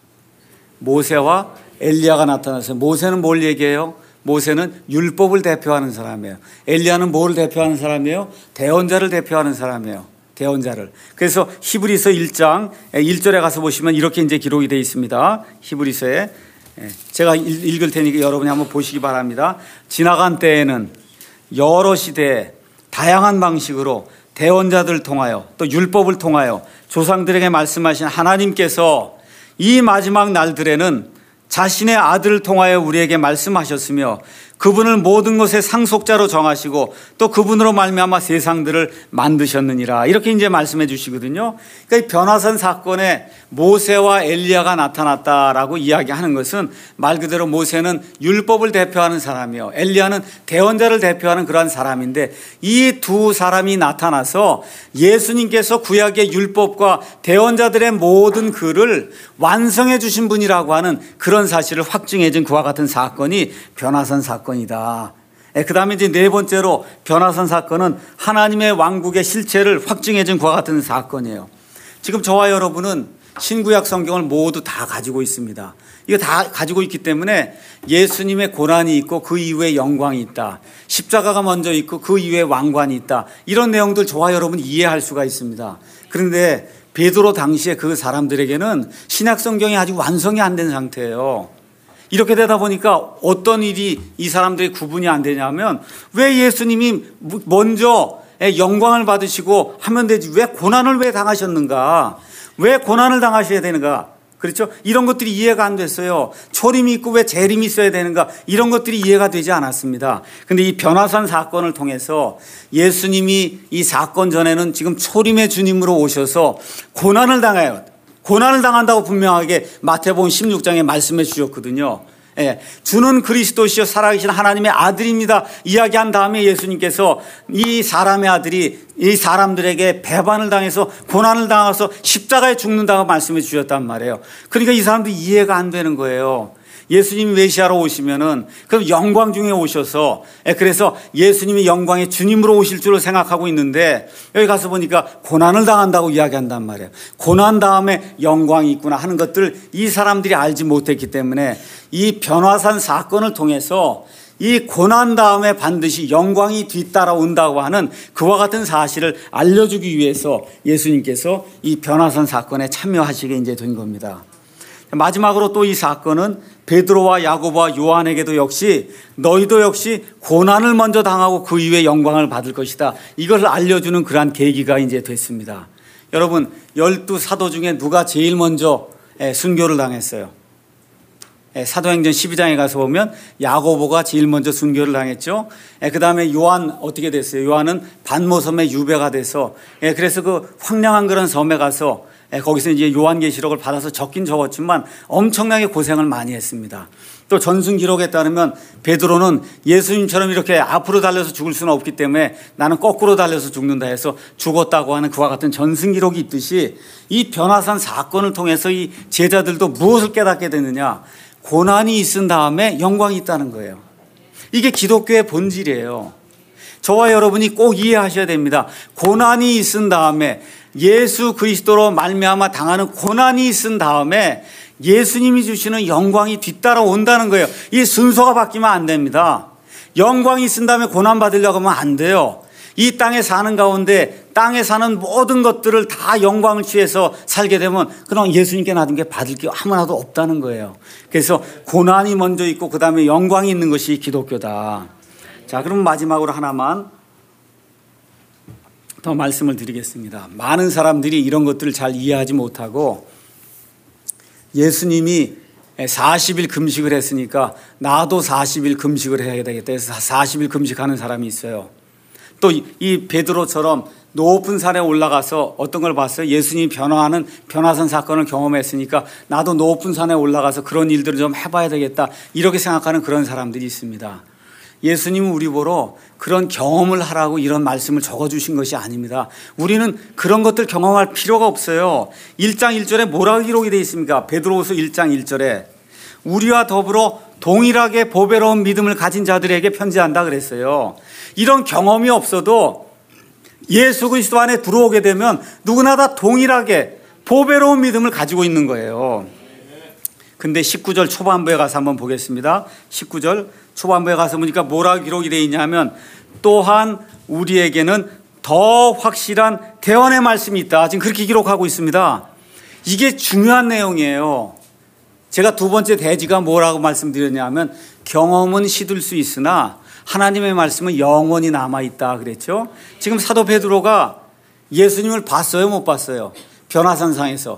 모세와 엘리야가 나타났어요. 모세는 뭘 얘기해요? 모세는 율법을 대표하는 사람이에요. 엘리야는 뭘 대표하는 사람이에요? 대언자를 대표하는 사람이에요. 대언자를. 그래서 히브리서 일 장 일 절에 가서 보시면 이렇게 이제 기록이 되어 있습니다. 히브리서에 제가 읽을 테니까 여러분이 한번 보시기 바랍니다. 지나간 때에는 여러 시대에 다양한 방식으로 대언자들을 통하여 또 율법을 통하여 조상들에게 말씀하신 하나님께서 이 마지막 날들에는 자신의 아들을 통하여 우리에게 말씀하셨으며 그분을 모든 것의 상속자로 정하시고 또 그분으로 말미암아 세상들을 만드셨느니라. 이렇게 이제 말씀해 주시거든요. 그러니까 이 변화산 사건에 모세와 엘리야가 나타났다라고 이야기하는 것은 말 그대로 모세는 율법을 대표하는 사람이요, 엘리야는 대언자를 대표하는 그러한 사람인데 이 두 사람이 나타나서 예수님께서 구약의 율법과 대언자들의 모든 글을 완성해 주신 분이라고 하는 그런 사실을 확증해 준 그와 같은 사건이 변화산 사건 이다. 그 다음에 이제 네 번째로 변화산 사건은 하나님의 왕국의 실체를 확증해 준 그와 같은 사건이에요. 지금 저와 여러분은 신구약 성경을 모두 다 가지고 있습니다. 이거 다 가지고 있기 때문에 예수님의 고난이 있고 그 이후에 영광이 있다. 십자가가 먼저 있고 그 이후에 왕관이 있다. 이런 내용들 저와 여러분이 이해할 수가 있습니다. 그런데 베드로 당시에 그 사람들에게는 신약 성경이 아직 완성이 안 된 상태예요. 이렇게 되다 보니까 어떤 일이 이 사람들의 구분이 안 되냐면 왜 예수님이 먼저 영광을 받으시고 하면 되지 왜 고난을 왜 당하셨는가? 왜 고난을 당하셔야 되는가? 그렇죠? 이런 것들이 이해가 안 됐어요. 초림이 있고 왜 재림이 있어야 되는가? 이런 것들이 이해가 되지 않았습니다. 그런데 이 변화산 사건을 통해서 예수님이 이 사건 전에는 지금 초림의 주님으로 오셔서 고난을 당해요. 고난을 당한다고 분명하게 마태복음 십육 장에 말씀해 주셨거든요. 예, 주는 그리스도시요 살아계신 하나님의 아들입니다 이야기한 다음에 예수님께서 이 사람의 아들이 이 사람들에게 배반을 당해서 고난을 당해서 십자가에 죽는다고 말씀해 주셨단 말이에요. 그러니까 이 사람들이 이해가 안 되는 거예요. 예수님이 메시아로 오시면은 그럼 영광 중에 오셔서 그래서 예수님이 영광의 주님으로 오실 줄로 생각하고 있는데 여기 가서 보니까 고난을 당한다고 이야기한단 말이에요. 고난 다음에 영광이 있구나 하는 것들 이 사람들이 알지 못했기 때문에 이 변화산 사건을 통해서 이 고난 다음에 반드시 영광이 뒤따라온다고 하는 그와 같은 사실을 알려주기 위해서 예수님께서 이 변화산 사건에 참여하시게 이제 된 겁니다. 마지막으로 또 이 사건은 베드로와 야고보와 요한에게도 역시 너희도 역시 고난을 먼저 당하고 그 이후에 영광을 받을 것이다. 이것을 알려주는 그러한 계기가 이제 됐습니다. 여러분, 열두 사도 중에 누가 제일 먼저 순교를 당했어요? 사도행전 십이 장에 가서 보면 야고보가 제일 먼저 순교를 당했죠. 그 다음에 요한 어떻게 됐어요? 요한은 반모섬에 유배가 돼서 그래서 그 황량한 그런 섬에 가서 거기서 이제 요한계시록을 받아서 적긴 적었지만 엄청나게 고생을 많이 했습니다. 또 전승 기록에 따르면 베드로는 예수님처럼 이렇게 앞으로 달려서 죽을 수는 없기 때문에 나는 거꾸로 달려서 죽는다 해서 죽었다고 하는 그와 같은 전승 기록이 있듯이 이 변화산 사건을 통해서 이 제자들도 무엇을 깨닫게 되느냐? 고난이 있은 다음에 영광이 있다는 거예요. 이게 기독교의 본질이에요. 저와 여러분이 꼭 이해하셔야 됩니다. 고난이 있은 다음에 예수 그리스도로 말미암아 당하는 고난이 있은 다음에 예수님이 주시는 영광이 뒤따라온다는 거예요. 이 순서가 바뀌면 안 됩니다. 영광이 있은 다음에 고난 받으려고 하면 안 돼요. 이 땅에 사는 가운데 땅에 사는 모든 것들을 다 영광을 취해서 살게 되면 그냥 예수님께 놔둔 게 받을 게 아무나도 없다는 거예요. 그래서 고난이 먼저 있고 그 다음에 영광이 있는 것이 기독교다. 자, 그럼 마지막으로 하나만 더 말씀을 드리겠습니다. 많은 사람들이 이런 것들을 잘 이해하지 못하고 예수님이 사십 일 금식을 했으니까 나도 사십 일 금식을 해야 되겠다 해서 사십 일 금식하는 사람이 있어요. 또 이 베드로처럼 높은 산에 올라가서 어떤 걸 봤어요? 예수님이 변화하는 변화산 사건을 경험했으니까 나도 높은 산에 올라가서 그런 일들을 좀 해봐야 되겠다 이렇게 생각하는 그런 사람들이 있습니다. 예수님은 우리 보러 그런 경험을 하라고 이런 말씀을 적어주신 것이 아닙니다. 우리는 그런 것들 경험할 필요가 없어요. 일 장 일 절에 뭐라고 기록이 되어 있습니까? 베드로후서 일 장 일 절에 우리와 더불어 동일하게 보배로운 믿음을 가진 자들에게 편지한다 그랬어요. 이런 경험이 없어도 예수 그리스도 안에 들어오게 되면 누구나 다 동일하게 보배로운 믿음을 가지고 있는 거예요. 근데 십구 절 초반부에 가서 한번 보겠습니다. 십구 절 초반부에 가서 보니까 뭐라고 기록이 되어 있냐면 또한 우리에게는 더 확실한 대언의 말씀이 있다. 지금 그렇게 기록하고 있습니다. 이게 중요한 내용이에요. 제가 두 번째 대지가 뭐라고 말씀드렸냐면 경험은 시들 수 있으나 하나님의 말씀은 영원히 남아있다 그랬죠. 지금 사도 베드로가 예수님을 봤어요, 못 봤어요? 변화산상에서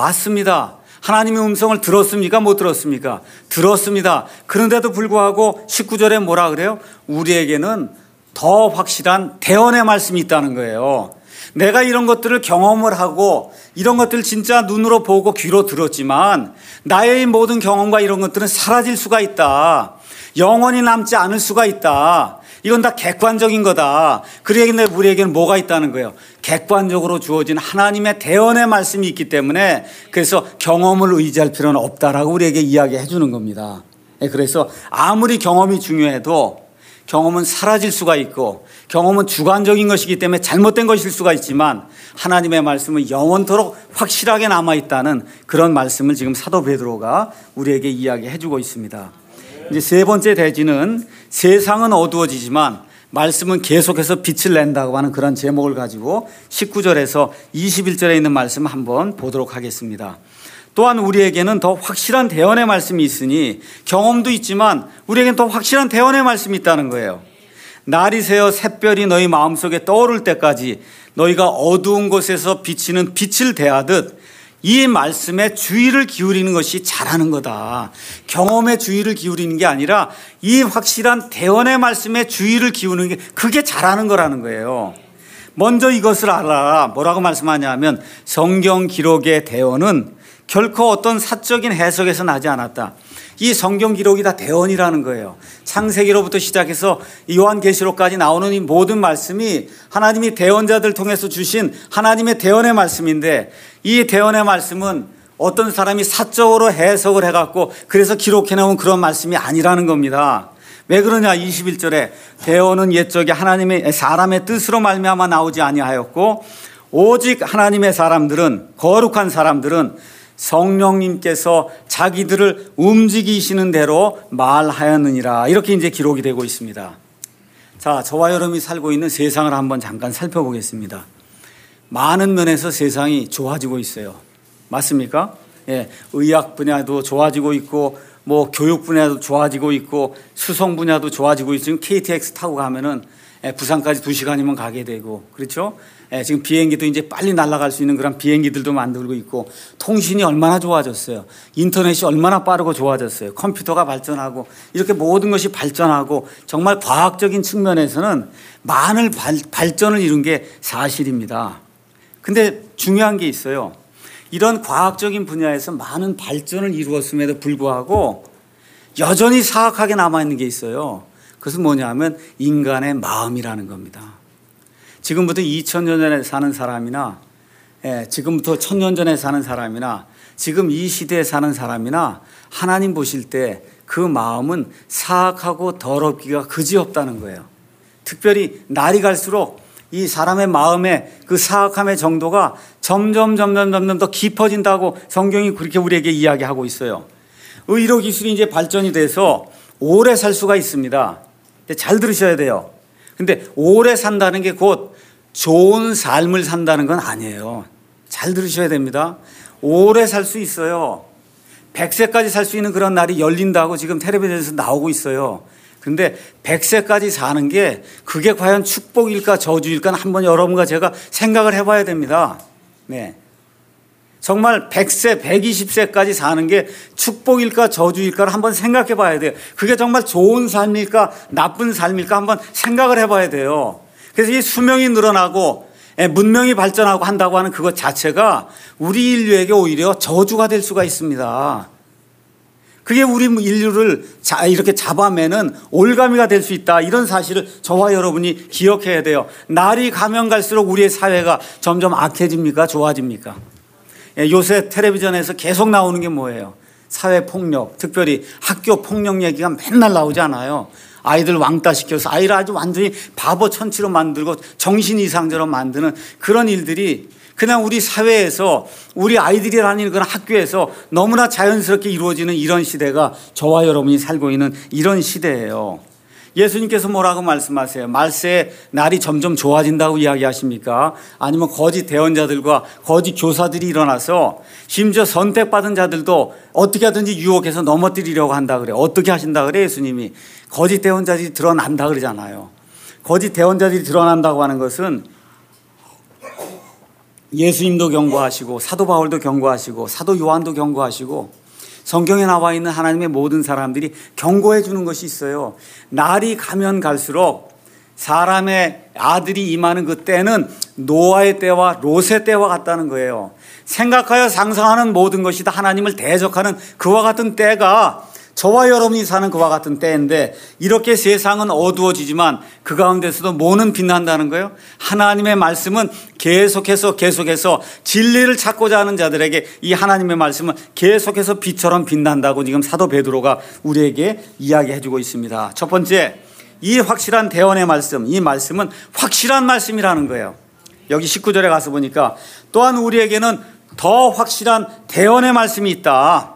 봤습니다. 하나님의 음성을 들었습니까? 못 들었습니까? 들었습니다. 그런데도 불구하고 십구 절에 뭐라 그래요? 우리에게는 더 확실한 대언의 말씀이 있다는 거예요. 내가 이런 것들을 경험을 하고 이런 것들을 진짜 눈으로 보고 귀로 들었지만 나의 모든 경험과 이런 것들은 사라질 수가 있다. 영원히 남지 않을 수가 있다. 이건 다 객관적인 거다. 그러기에 우리에게는 뭐가 있다는 거예요? 객관적으로 주어진 하나님의 대언의 말씀이 있기 때문에 그래서 경험을 의지할 필요는 없다라고 우리에게 이야기해 주는 겁니다. 그래서 아무리 경험이 중요해도 경험은 사라질 수가 있고 경험은 주관적인 것이기 때문에 잘못된 것일 수가 있지만 하나님의 말씀은 영원토록 확실하게 남아있다는 그런 말씀을 지금 사도 베드로가 우리에게 이야기해 주고 있습니다. 이제 세 번째 대지는 세상은 어두워지지만 말씀은 계속해서 빛을 낸다고 하는 그런 제목을 가지고 십구 절에서 이십일 절에 있는 말씀 한번 보도록 하겠습니다. 또한 우리에게는 더 확실한 대언의 말씀이 있으니 경험도 있지만 우리에게는 더 확실한 대언의 말씀이 있다는 거예요. 날이 새어 샛별이 너희 마음속에 떠오를 때까지 너희가 어두운 곳에서 비치는 빛을 대하듯 이 말씀에 주의를 기울이는 것이 잘하는 거다. 경험에 주의를 기울이는 게 아니라 이 확실한 대언의 말씀에 주의를 기울이는 게 그게 잘하는 거라는 거예요. 먼저 이것을 알아라. 뭐라고 말씀하냐면 성경 기록의 대언은 결코 어떤 사적인 해석에서 나지 않았다. 이 성경 기록이 다 대언이라는 거예요. 창세기로부터 시작해서 요한계시록까지 나오는 이 모든 말씀이 하나님이 대언자들 통해서 주신 하나님의 대언의 말씀인데 이 대언의 말씀은 어떤 사람이 사적으로 해석을 해갖고 그래서 기록해놓은 그런 말씀이 아니라는 겁니다. 왜 그러냐? 이십일 절에 대언은 옛적에 하나님의 사람의 뜻으로 말미암아 나오지 아니하였고 오직 하나님의 사람들은 거룩한 사람들은 성령님께서 자기들을 움직이시는 대로 말하였느니라. 이렇게 이제 기록이 되고 있습니다. 자, 저와 여러분이 살고 있는 세상을 한번 잠깐 살펴보겠습니다. 많은 면에서 세상이 좋아지고 있어요. 맞습니까? 예, 의학 분야도 좋아지고 있고, 뭐 교육 분야도 좋아지고 있고, 수송 분야도 좋아지고 있고, 지금 케이티엑스 타고 가면은 예, 부산까지 두 시간이면 가게 되고, 그렇죠? 예, 지금 비행기도 이제 빨리 날아갈 수 있는 그런 비행기들도 만들고 있고 통신이 얼마나 좋아졌어요. 인터넷이 얼마나 빠르고 좋아졌어요. 컴퓨터가 발전하고 이렇게 모든 것이 발전하고 정말 과학적인 측면에서는 많은 발, 발전을 이룬 게 사실입니다. 근데 중요한 게 있어요. 이런 과학적인 분야에서 많은 발전을 이루었음에도 불구하고 여전히 사악하게 남아있는 게 있어요. 그것은 뭐냐면 인간의 마음이라는 겁니다. 지금부터 이천 년 전에 사는 사람이나 예, 지금부터 천 년 전에 사는 사람이나 지금 이 시대에 사는 사람이나 하나님 보실 때 그 마음은 사악하고 더럽기가 그지없다는 거예요. 특별히 날이 갈수록 이 사람의 마음의 그 사악함의 정도가 점점 점점 점점 더 깊어진다고 성경이 그렇게 우리에게 이야기하고 있어요. 의료 기술이 이제 발전이 돼서 오래 살 수가 있습니다. 잘 들으셔야 돼요. 근데 오래 산다는 게 곧 좋은 삶을 산다는 건 아니에요. 잘 들으셔야 됩니다. 오래 살 수 있어요. 백 세까지 살 수 있는 그런 날이 열린다고 지금 텔레비전에서 나오고 있어요. 그런데 백 세까지 사는 게 그게 과연 축복일까 저주일까 한번 여러분과 제가 생각을 해봐야 됩니다. 네. 정말 백 세, 백이십 세까지 사는 게 축복일까 저주일까를 한번 생각해 봐야 돼요. 그게 정말 좋은 삶일까 나쁜 삶일까 한번 생각을 해봐야 돼요. 그래서 이 수명이 늘어나고 문명이 발전하고 한다고 하는 그것 자체가 우리 인류에게 오히려 저주가 될 수가 있습니다. 그게 우리 인류를 이렇게 잡아매는 올가미가 될 수 있다. 이런 사실을 저와 여러분이 기억해야 돼요. 날이 가면 갈수록 우리의 사회가 점점 악해집니까? 좋아집니까? 요새 텔레비전에서 계속 나오는 게 뭐예요? 사회폭력, 특별히 학교 폭력 얘기가 맨날 나오지 않아요? 아이들 왕따시켜서 아이를 아주 완전히 바보 천치로 만들고 정신 이상자로 만드는 그런 일들이 그냥 우리 사회에서 우리 아이들이 다니는 그런 학교에서 너무나 자연스럽게 이루어지는 이런 시대가 저와 여러분이 살고 있는 이런 시대예요. 예수님께서 뭐라고 말씀하세요? 말세에 날이 점점 좋아진다고 이야기하십니까? 아니면 거짓 대언자들과 거짓 교사들이 일어나서 심지어 선택받은 자들도 어떻게 하든지 유혹해서 넘어뜨리려고 한다 그래요. 어떻게 하신다 그래요? 예수님이 거짓 대언자들이 드러난다 그러잖아요. 거짓 대언자들이 드러난다고 하는 것은 예수님도 경고하시고 사도 바울도 경고하시고 사도 요한도 경고하시고 성경에 나와 있는 하나님의 모든 사람들이 경고해 주는 것이 있어요. 날이 가면 갈수록 사람의 아들이 임하는 그 때는 노아의 때와 롯의 때와 같다는 거예요. 생각하여 상상하는 모든 것이 다 하나님을 대적하는 그와 같은 때가 저와 여러분이 사는 그와 같은 때인데 이렇게 세상은 어두워지지만 그 가운데서도 뭐는 빛난다는 거예요? 하나님의 말씀은 계속해서 계속해서 진리를 찾고자 하는 자들에게 이 하나님의 말씀은 계속해서 빛처럼 빛난다고 지금 사도 베드로가 우리에게 이야기해 주고 있습니다. 첫 번째, 이 확실한 대언의 말씀, 이 말씀은 확실한 말씀이라는 거예요. 여기 십구 절에 가서 보니까 또한 우리에게는 더 확실한 대언의 말씀이 있다.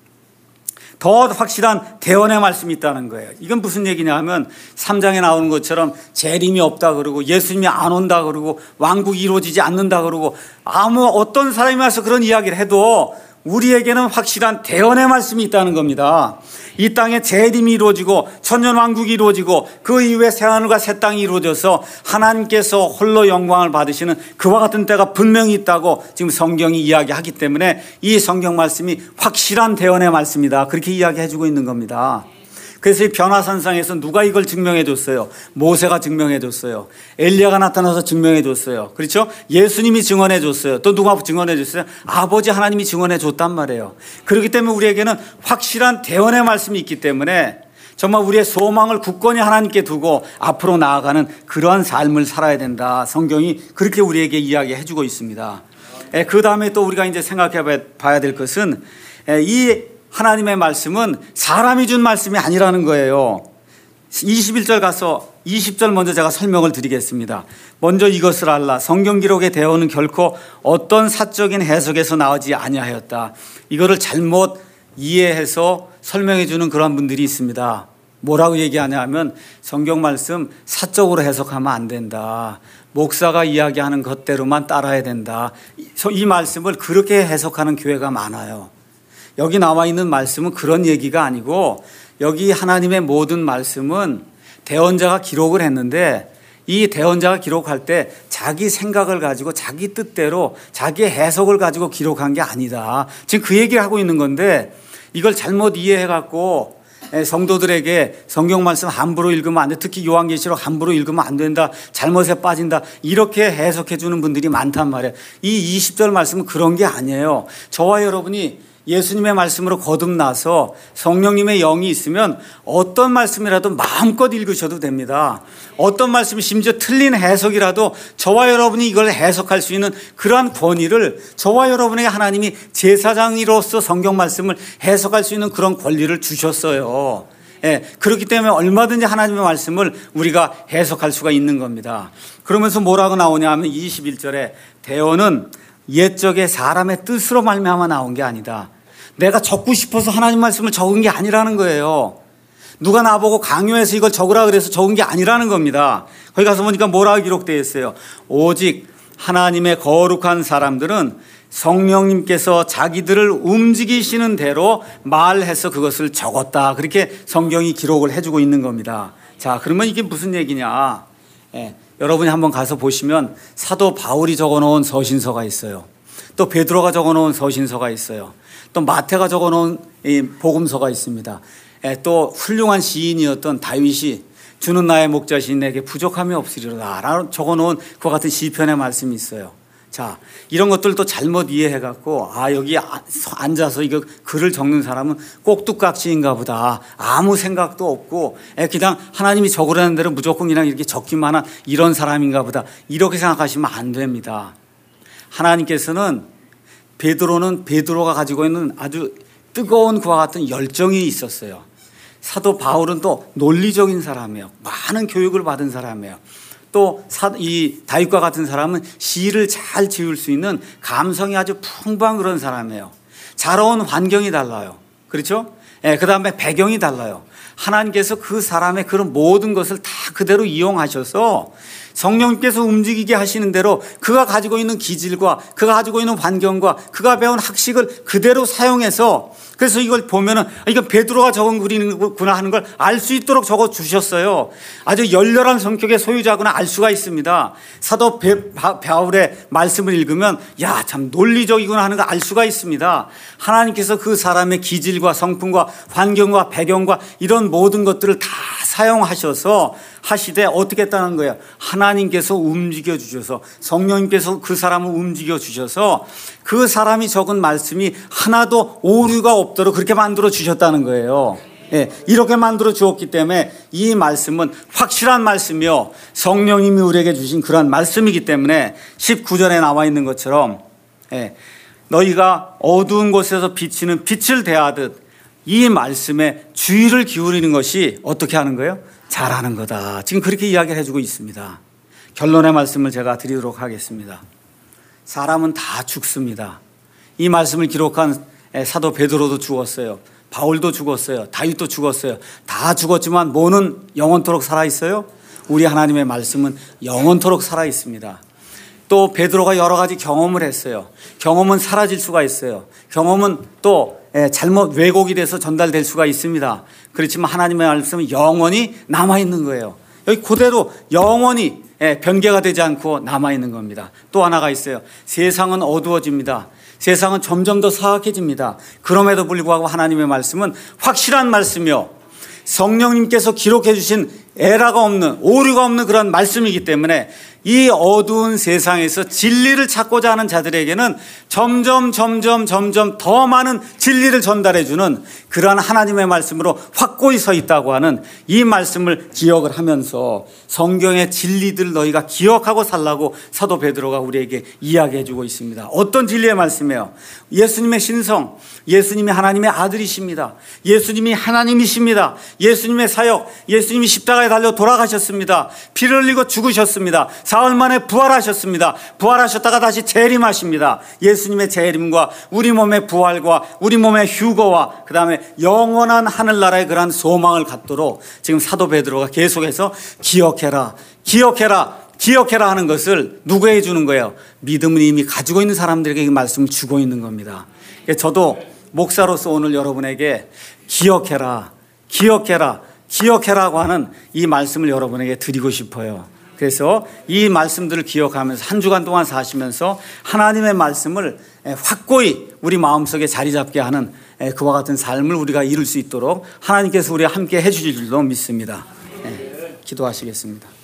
더 확실한 대언의 말씀이 있다는 거예요. 이건 무슨 얘기냐 하면 삼 장에 나오는 것처럼 재림이 없다 그러고 예수님이 안 온다 그러고 왕국이 이루어지지 않는다 그러고 아무 어떤 사람이 와서 그런 이야기를 해도 우리에게는 확실한 대언의 말씀이 있다는 겁니다. 이 땅에 재림이 이루어지고 천년왕국이 이루어지고 그 이후에 새하늘과 새 땅이 이루어져서 하나님께서 홀로 영광을 받으시는 그와 같은 때가 분명히 있다고 지금 성경이 이야기하기 때문에 이 성경 말씀이 확실한 대언의 말씀이다. 그렇게 이야기해 주고 있는 겁니다. 그래서 이 변화산상에서 누가 이걸 증명해 줬어요? 모세가 증명해 줬어요. 엘리야가 나타나서 증명해 줬어요. 그렇죠? 예수님이 증언해 줬어요. 또 누가 증언해 줬어요? 아버지 하나님이 증언해 줬단 말이에요. 그렇기 때문에 우리에게는 확실한 대언의 말씀이 있기 때문에 정말 우리의 소망을 굳건히 하나님께 두고 앞으로 나아가는 그러한 삶을 살아야 된다. 성경이 그렇게 우리에게 이야기해 주고 있습니다. 그 다음에 또 우리가 이제 생각해 봐야 될 것은 이 하나님의 말씀은 사람이 준 말씀이 아니라는 거예요. 이십일 절 가서 이십 절 먼저 제가 설명을 드리겠습니다. 먼저 이것을 알라. 성경 기록의 대언은 결코 어떤 사적인 해석에서 나오지 아니하였다. 이거를 잘못 이해해서 설명해 주는 그런 분들이 있습니다. 뭐라고 얘기하냐 하면 성경 말씀 사적으로 해석하면 안 된다. 목사가 이야기하는 것대로만 따라야 된다. 이 말씀을 그렇게 해석하는 교회가 많아요. 여기 나와 있는 말씀은 그런 얘기가 아니고 여기 하나님의 모든 말씀은 대언자가 기록을 했는데 이 대언자가 기록할 때 자기 생각을 가지고 자기 뜻대로 자기 해석을 가지고 기록한 게 아니다. 지금 그 얘기를 하고 있는 건데 이걸 잘못 이해해갖고 성도들에게 성경 말씀 함부로 읽으면 안 돼. 특히 요한계시록 함부로 읽으면 안 된다. 잘못에 빠진다. 이렇게 해석해 주는 분들이 많단 말이에요. 이 이십 절 말씀은 그런 게 아니에요. 저와 여러분이 예수님의 말씀으로 거듭나서 성령님의 영이 있으면 어떤 말씀이라도 마음껏 읽으셔도 됩니다. 어떤 말씀이 심지어 틀린 해석이라도 저와 여러분이 이걸 해석할 수 있는 그러한 권위를 저와 여러분에게 하나님이 제사장으로서 성경 말씀을 해석할 수 있는 그런 권리를 주셨어요. 예, 그렇기 때문에 얼마든지 하나님의 말씀을 우리가 해석할 수가 있는 겁니다. 그러면서 뭐라고 나오냐 하면 이십일 절에 대언은 옛적에 사람의 뜻으로 말미암아 나온 게 아니다. 내가 적고 싶어서 하나님 말씀을 적은 게 아니라는 거예요. 누가 나보고 강요해서 이걸 적으라 그래서 적은 게 아니라는 겁니다. 거기 가서 보니까 뭐라고 기록되어 있어요. 오직 하나님의 거룩한 사람들은 성령님께서 자기들을 움직이시는 대로 말해서 그것을 적었다. 그렇게 성경이 기록을 해주고 있는 겁니다. 자, 그러면 이게 무슨 얘기냐? 예, 여러분이 한번 가서 보시면 사도 바울이 적어놓은 서신서가 있어요. 또 베드로가 적어놓은 서신서가 있어요. 또 마태가 적어놓은 이 복음서가 있습니다. 예, 또 훌륭한 시인이었던 다윗이 주는 나의 목자신 내게 부족함이 없으리로다 라고 적어놓은 그와 같은 시편의 말씀이 있어요. 자, 이런 것들도 잘못 이해해갖고 아 여기 앉아서 이거 글을 적는 사람은 꼭두각시인가 보다, 아무 생각도 없고 그냥 하나님이 적으라는 대로 무조건 그냥 이렇게 적기만 한 이런 사람인가 보다, 이렇게 생각하시면 안 됩니다. 하나님께서는 베드로는 베드로가 가지고 있는 아주 뜨거운 그와 같은 열정이 있었어요. 사도 바울은 또 논리적인 사람이에요. 많은 교육을 받은 사람이에요. 또 이 다윗과 같은 사람은 시를 잘 지을 수 있는 감성이 아주 풍부한 그런 사람이에요. 자라온 환경이 달라요. 그렇죠? 예, 그 다음에 배경이 달라요. 하나님께서 그 사람의 그런 모든 것을 다 그대로 이용하셔서 성령님께서 움직이게 하시는 대로 그가 가지고 있는 기질과 그가 가지고 있는 환경과 그가 배운 학식을 그대로 사용해서, 그래서 이걸 보면은 이건 베드로가 적은 글이구나 하는 걸 알 수 있도록 적어 주셨어요. 아주 열렬한 성격의 소유자구나 알 수가 있습니다. 사도 바울의 말씀을 읽으면 야, 참 논리적이구나 하는 걸 알 수가 있습니다. 하나님께서 그 사람의 기질과 성품과 환경과 배경과 이런 모든 것들을 다 사용하셔서 하시되 어떻게 했다는 거예요? 하나님께서 움직여 주셔서, 성령님께서 그 사람을 움직여 주셔서 그 사람이 적은 말씀이 하나도 오류가 없도록 그렇게 만들어 주셨다는 거예요. 예, 이렇게 만들어 주었기 때문에 이 말씀은 확실한 말씀이요, 성령님이 우리에게 주신 그러한 말씀이기 때문에 십구 절에 나와 있는 것처럼 예, 너희가 어두운 곳에서 비치는 빛을 대하듯 이 말씀에 주의를 기울이는 것이 어떻게 하는 거예요? 잘하는 거다. 지금 그렇게 이야기를 해주고 있습니다. 결론의 말씀을 제가 드리도록 하겠습니다. 사람은 다 죽습니다. 이 말씀을 기록한 사도 베드로도 죽었어요. 바울도 죽었어요. 다윗도 죽었어요. 다 죽었지만 뭐는 영원토록 살아있어요? 우리 하나님의 말씀은 영원토록 살아있습니다. 또 베드로가 여러 가지 경험을 했어요. 경험은 사라질 수가 있어요. 경험은 또 잘못 왜곡이 돼서 전달될 수가 있습니다. 그렇지만 하나님의 말씀은 영원히 남아있는 거예요. 여기 그대로 영원히 변개가 되지 않고 남아있는 겁니다. 또 하나가 있어요. 세상은 어두워집니다. 세상은 점점 더 사악해집니다. 그럼에도 불구하고 하나님의 말씀은 확실한 말씀이요, 성령님께서 기록해 주신 에러가 없는, 오류가 없는 그런 말씀이기 때문에 이 어두운 세상에서 진리를 찾고자 하는 자들에게는 점점 점점 점점 더 많은 진리를 전달해 주는 그러한 하나님의 말씀으로 확고히 서 있다고 하는 이 말씀을 기억을 하면서 성경의 진리들 너희가 기억하고 살라고 사도 베드로가 우리에게 이야기해 주고 있습니다. 어떤 진리의 말씀이에요? 예수님의 신성, 예수님이 하나님의 아들이십니다. 예수님이 하나님이십니다. 예수님의 사역, 예수님이 십자가에 달려 돌아가셨습니다. 피를 흘리고 죽으셨습니다. 사흘 만에 부활하셨습니다. 부활하셨다가 다시 재림하십니다. 예수님의 재림과 우리 몸의 부활과 우리 몸의 휴거와 그 다음에 영원한 하늘나라의 그러한 소망을 갖도록 지금 사도 베드로가 계속해서 기억해라, 기억해라, 기억해라 하는 것을 누구에게 주는 거예요? 믿음을 이미 가지고 있는 사람들에게 이 말씀을 주고 있는 겁니다. 저도 목사로서 오늘 여러분에게 기억해라, 기억해라, 기억해라고 하는 이 말씀을 여러분에게 드리고 싶어요. 그래서 이 말씀들을 기억하면서 한 주간 동안 사시면서 하나님의 말씀을 확고히 우리 마음속에 자리 잡게 하는 그와 같은 삶을 우리가 이룰 수 있도록 하나님께서 우리와 함께 해 주실 줄로 믿습니다. 네, 기도하시겠습니다.